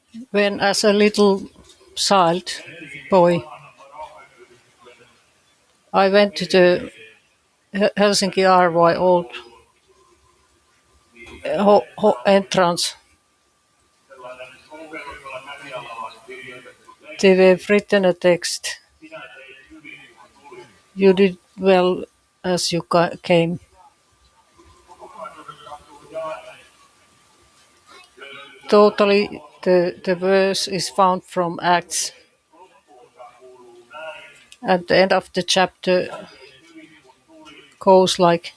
When as a little child boy, I went to the Helsinki RY old entrance. They were written a text. You did well as you came. Totally, the verse is found from Acts. At the end of the chapter goes like,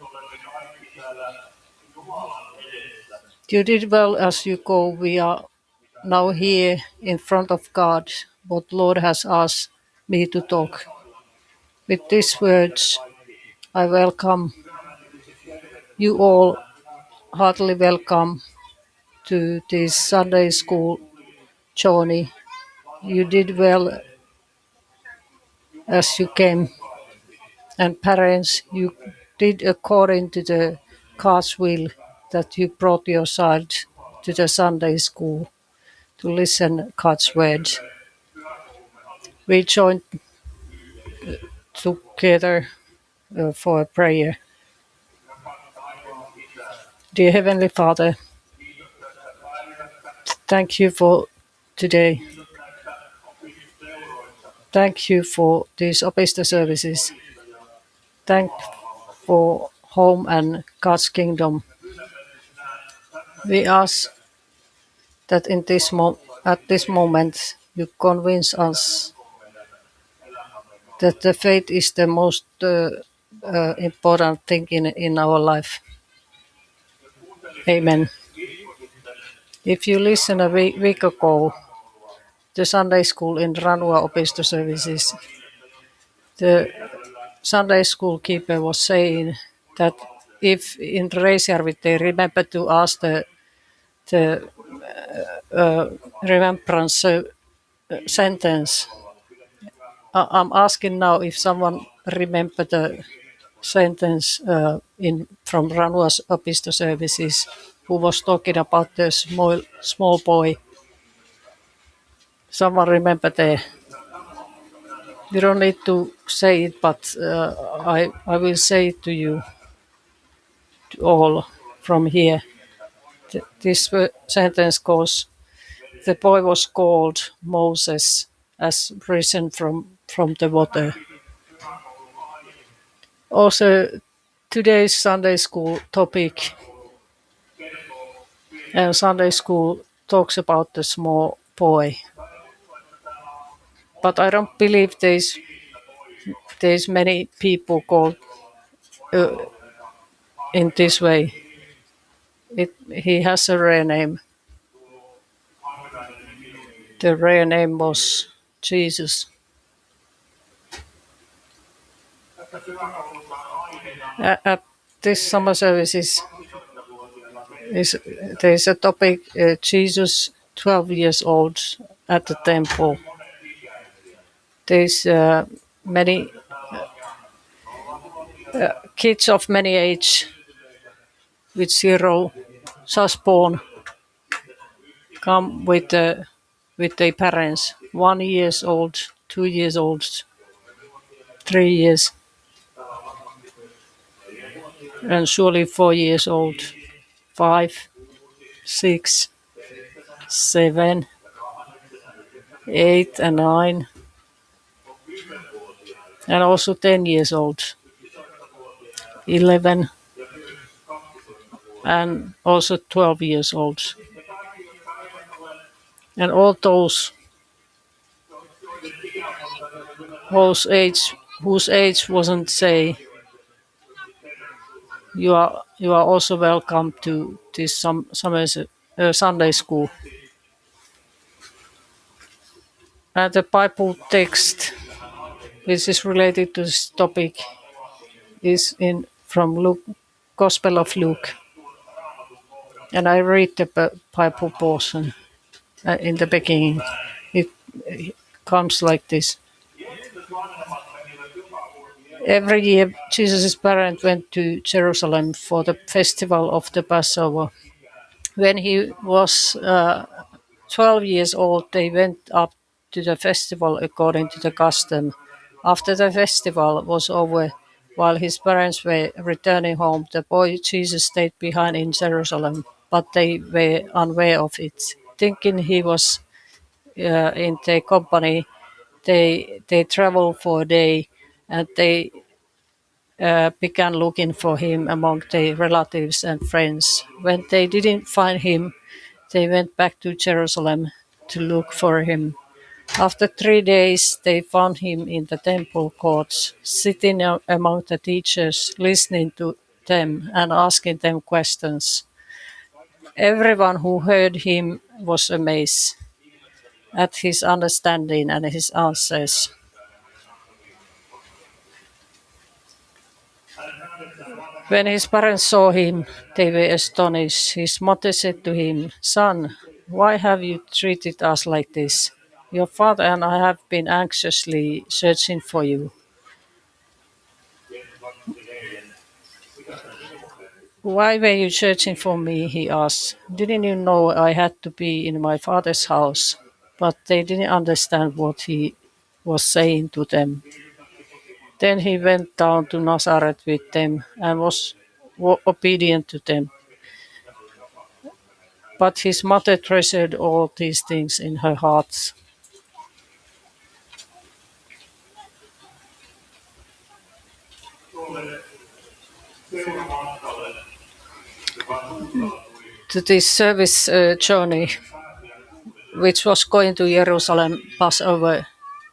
you did well as you go. We are now here in front of God, but Lord has asked me to talk. With these words, I welcome you all, heartily welcome to this Sunday school journey. You did well as you came, and parents, you did according to the God's will that you brought your child to the Sunday school to listen God's word. We joined together for a prayer. Dear Heavenly Father, thank you for today. Thank you for these Opista services. Thank for home and God's kingdom. We ask that at this moment you convince us that the faith is the most important thing in our life. Amen. If you listen a week ago, the Sunday school in Ranua Opisto services, the Sunday school keeper was saying that if in Reisjärvi they remember to ask the remembrance sentence, I'm asking now if someone remember the sentence in from Ranua's Opisto services who was talking about the small boy. Someone remember there? You don't need to say it, but I will say it to you to all from here. This sentence goes: the boy was called Moses, as risen from the water. Also, today's Sunday school topic and Sunday school talks about the small boy. But I don't believe there's many people called in this way. He has a rare name. The rare name was Jesus. At this summer services there's a topic Jesus 12 years old at the temple. There's many kids of many age with 0 just born come with their parents, 1 years old, 2 years old, 3 years, and surely 4 years old, 5, 6, 7, 8, and 9, and also 10 years old, 11, and also 12 years old. And all those whose age wasn't say, you are also welcome to this summer Sunday school. And the Bible text which is related to this topic is from Luke, Gospel of Luke, and I read the Bible portion in the beginning. It comes like this. Every year, Jesus' parents went to Jerusalem for the festival of the Passover. When he was 12 years old, they went up to the festival according to the custom. After the festival was over, while his parents were returning home, the boy Jesus stayed behind in Jerusalem, but they were unaware of it. Thinking he was in their company, they traveled for a day, and they began looking for him among their relatives and friends. When they didn't find him, they went back to Jerusalem to look for him. After 3 days, they found him in the temple courts, sitting among the teachers, listening to them and asking them questions. Everyone who heard him was amazed at his understanding and his answers. When his parents saw him, they were astonished. His mother said to him, "Son, why have you treated us like this? Your father and I have been anxiously searching for you." "Why were you searching for me?" he asked. "Didn't you know I had to be in my father's house?" But they didn't understand what he was saying to them. Then he went down to Nazareth with them and was obedient to them. But his mother treasured all these things in her heart. To this service journey, which was going to Jerusalem Passover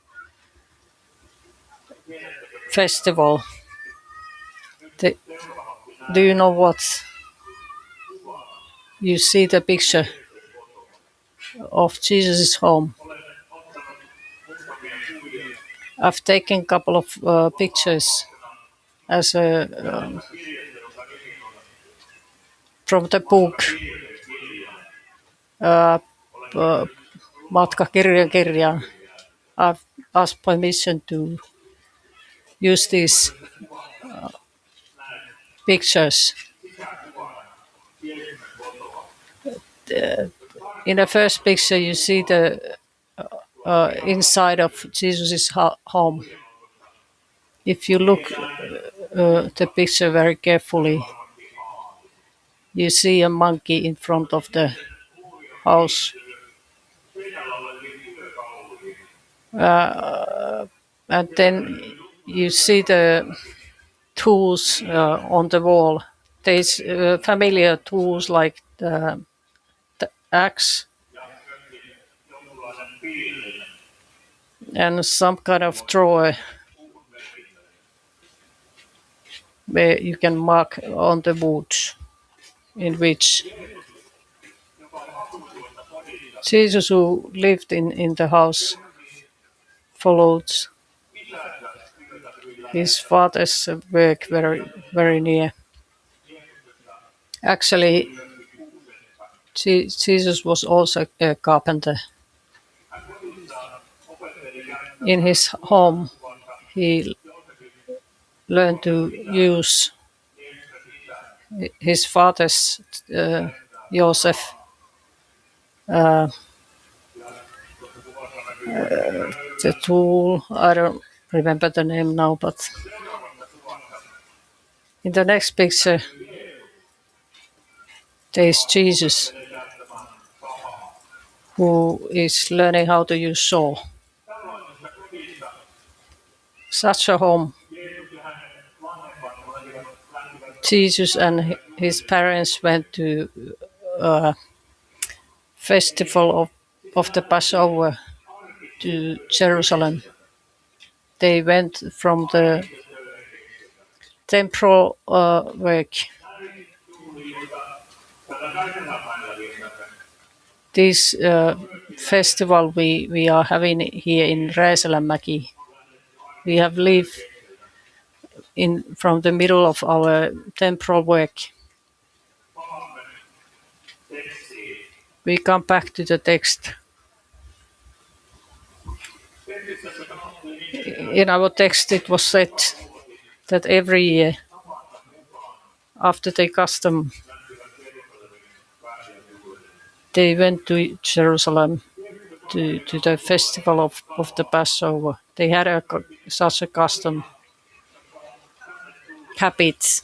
festival, the, do you know what? You see the picture of Jesus' home. I've taken a couple of pictures as from the book uh, Matka kirjan. I've asked permission to use these pictures. In the first picture, you see the inside of Jesus' home. If you look the picture very carefully, you see a monkey in front of the house. And then you see the tools on the wall. There's familiar tools like the axe and some kind of drawer where you can mark on the wood in which Jesus, who lived in the house, followed his father's work very near. Actually, Jesus was also a carpenter. In his home, he learned to use his father's Joseph the tool. I don't remember the name now, but in the next picture, there's Jesus who is learning how to use saw. Such a home. Jesus and his parents went to a festival of the Passover to Jerusalem. They went from the temporal work. This festival we are having here in Rääselänmäki. We have lived in from the middle of our temporal work. We come back to the text. In our text, it was said that every year, after the custom, they went to Jerusalem to the festival of the Passover. They had such a custom, habits.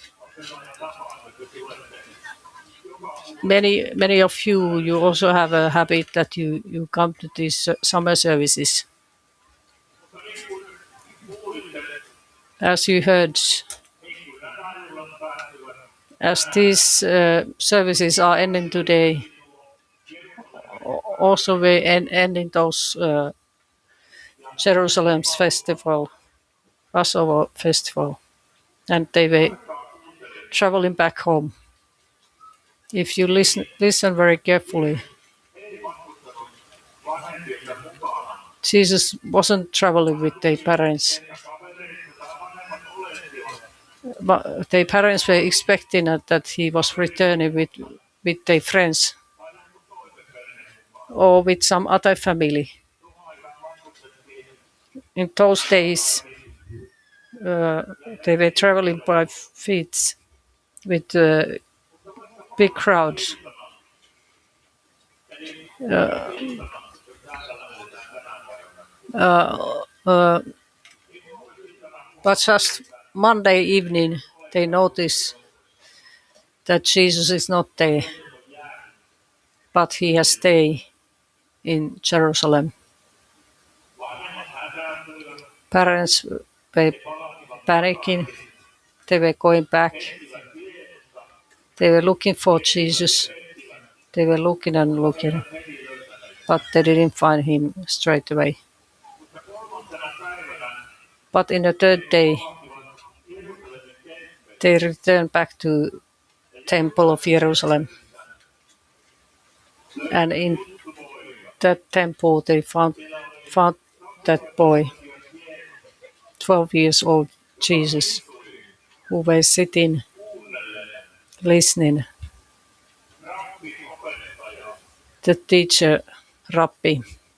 Many of you also have a habit that you come to these summer services. As you heard, as these services are ending today, also we ending those Jerusalem's festival, Passover festival, and they were traveling back home. If you listen very carefully, Jesus wasn't traveling with their parents, but their parents were expecting that he was returning with their friends or with some other family. In those days, they were traveling by feet with big crowds. But just Monday evening, they notice that Jesus is not there, but he has stayed in Jerusalem. Parents were panicking. They were going back. They were looking for Jesus. They were looking and looking, but they didn't find him straight away. But in the third day, they returned back to Temple of Jerusalem. And in that temple, they found that boy, 12 years old Jesus, who was sitting, listening. The teacher, Rabbi.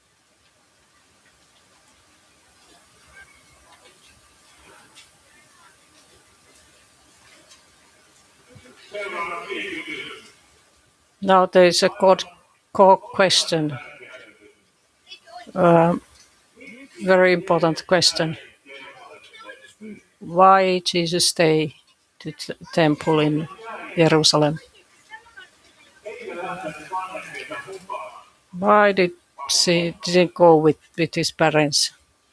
Now there is a core question, very important question. Why Jesus stay to temple in Jerusalem? Why didn't go with his parents?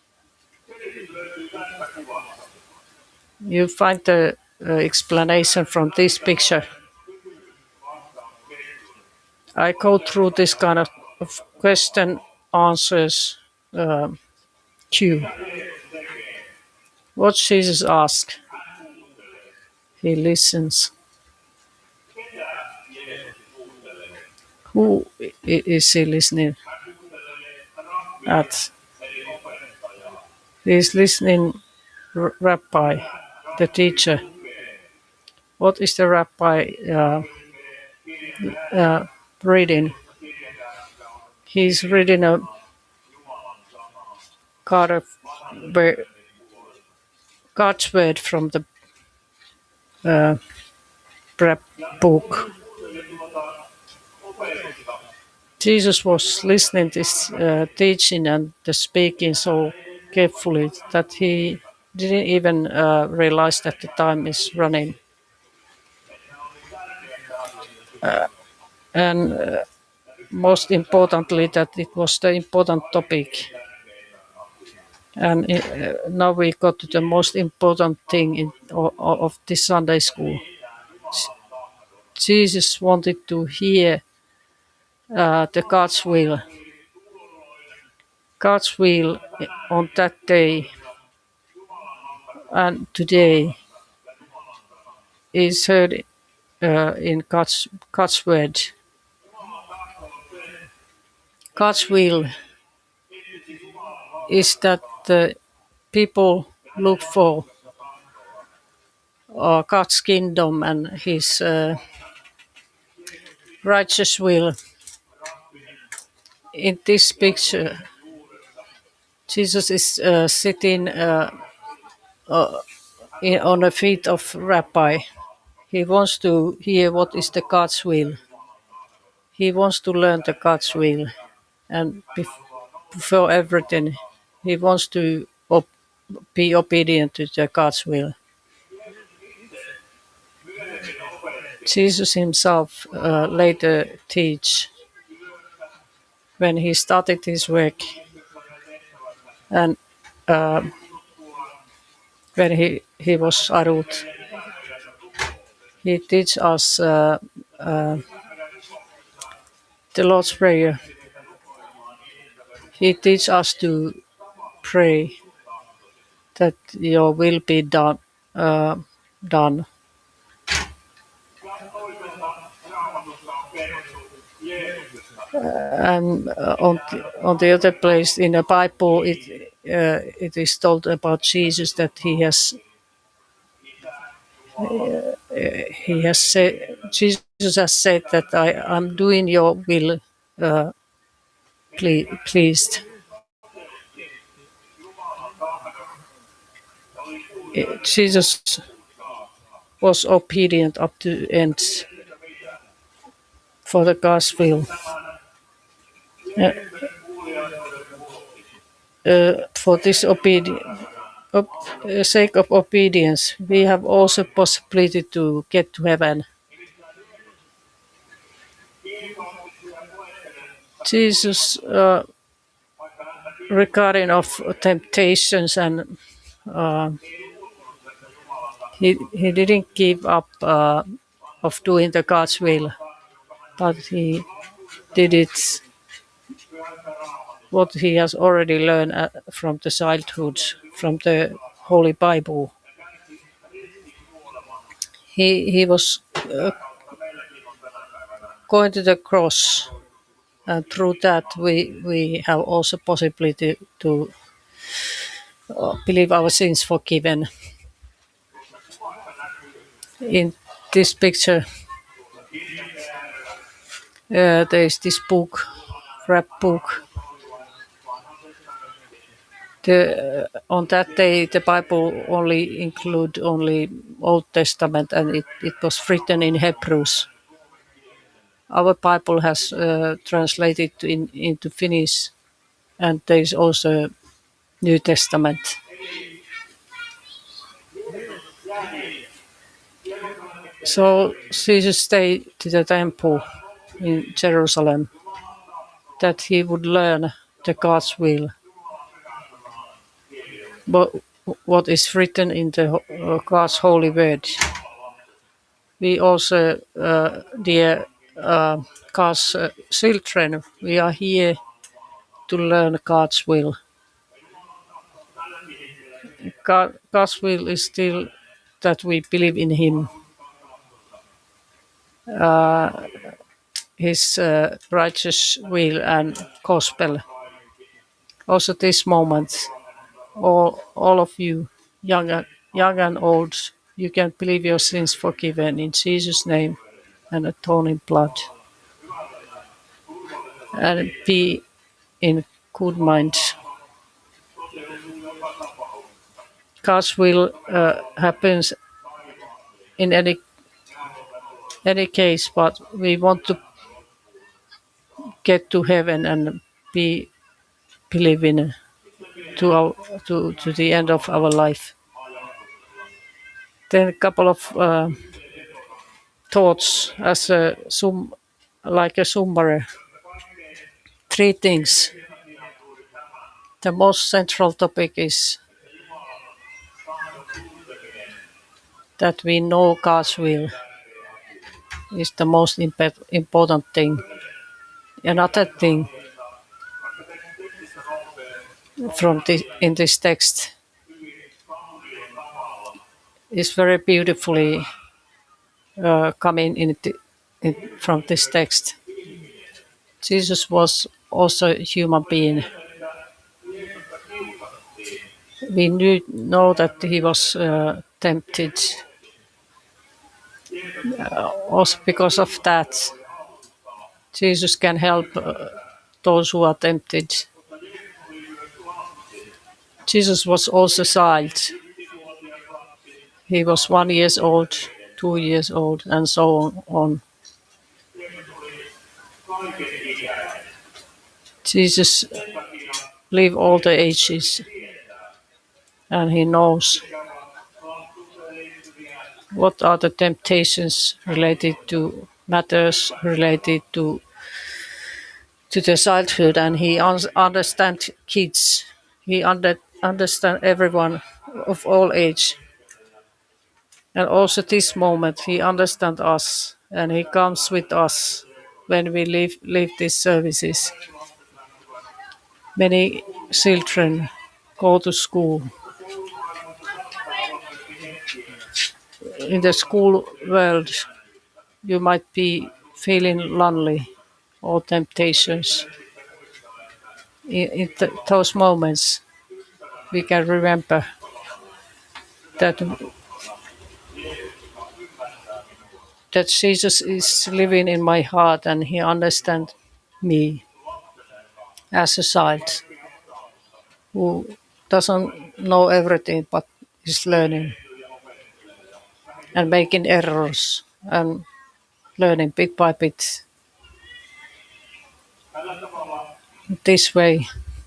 You find the explanation from this picture. I go through this kind of question answers queue. What Jesus asks, he listens. Who is he listening at? He is listening rabbi, the teacher. What is the rabbi reading? He's reading a God's word from the prep book. Jesus was listening to this teaching and the speaking so carefully that he didn't even realize that the time is running. And most importantly, that it was the important topic. And now we got to the most important thing of this Sunday school. Jesus wanted to hear the God's will. God's will on that day and today is heard in God's word. God's will is that the people look for God's kingdom and his righteous will. In this picture, Jesus is sitting on the feet of Rabbi. He wants to hear what is the God's will. he wants to learn the God's will, and before everything, he wants to be obedient to the God's will. Jesus himself later teach when he started his work, and when he was Arut, he teach us the Lord's Prayer. He teach us to pray that your will be done. Done. And on the other place in the Bible, it is told about Jesus that he has said, Jesus has said that I'm doing your will, pleased. Jesus was obedient up to end for the God's will. For this sake of obedience, we have also possibility to get to heaven. Jesus, regarding of temptations, and he didn't give up of doing the God's will, but he did it what he has already learned from the childhood, from the Holy Bible. He was going to the cross, and through that we have also possibility to believe our sins forgiven. In this picture, there is this book, rap book. On that day, the Bible only include only Old Testament, and it was written in Hebrews. Our Bible has translated into Finnish, and there is also New Testament. So Jesus stayed to the temple in Jerusalem, that he would learn the God's will. But what is written in the God's holy word. We also, dear God's children, we are here to learn God's will. God's will is still that we believe in Him. His righteous will and gospel. Also, this moment, all of you, young and old, you can believe your sins forgiven in Jesus' name and atoning blood, and be in good mind. God's will happens in any case, but we want to get to heaven and be believing to the end of our life. Then a couple of thoughts as like a summary. 3 things. The most central topic is that we know God's will is the most important thing. Another thing in this text is very beautifully coming from this text. Jesus was also a human being. We know that he was tempted. Also because of that, Jesus can help those who are tempted. Jesus was also a child. He was 1 year old, 2 years old, and so on. Jesus lived all the ages, and he knows what are the temptations related to matters related to the childhood, and he understands kids. He understands everyone of all age, and also this moment he understands us, and he comes with us when we leave these services. Many children go to school. In the school world, you might be feeling lonely or temptations. In those moments, we can remember that Jesus is living in my heart, and he understands me as a child who doesn't know everything but is learning and making errors and learning bit by bit. This way,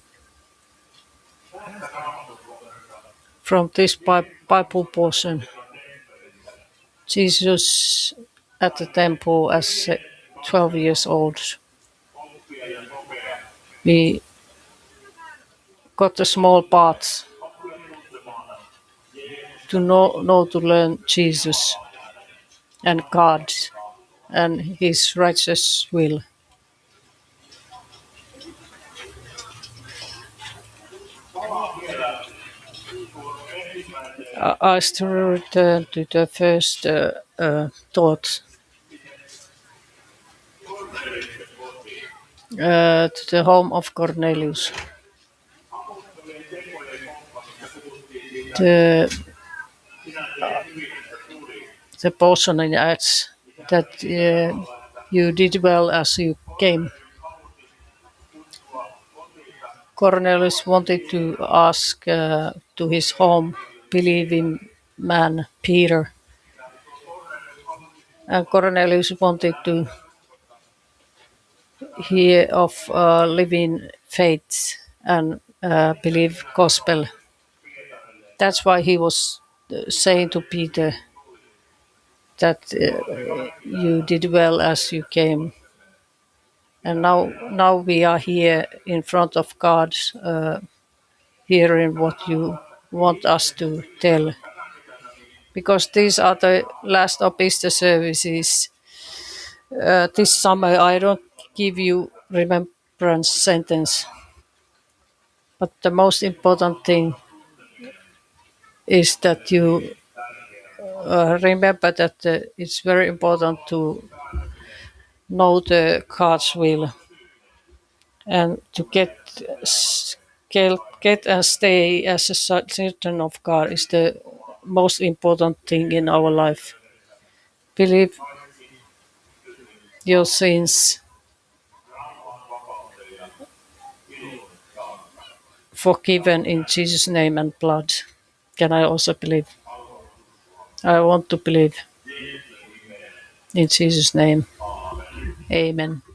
from this Bible portion, Jesus at the temple as 12 years old, we got a small part to know to learn Jesus and God and his righteous will. I still return to the first thought, to the home of Cornelius. The, the portion in Acts that you did well as you came. Cornelius wanted to ask to his home believing man Peter, and Cornelius wanted to hear of living faith and believe gospel. That's why he was saying to Peter that you did well as you came, and now we are here in front of God, hearing what you want us to tell, because these are the last of Easter services. This summer I don't give you remembrance sentence, but the most important thing is that you remember that it's very important to know the God's will and to get and stay as a children of God is the most important thing in our life. Believe your sins forgiven in Jesus' name and blood. Can I also believe? I want to believe in Jesus' name. Amen.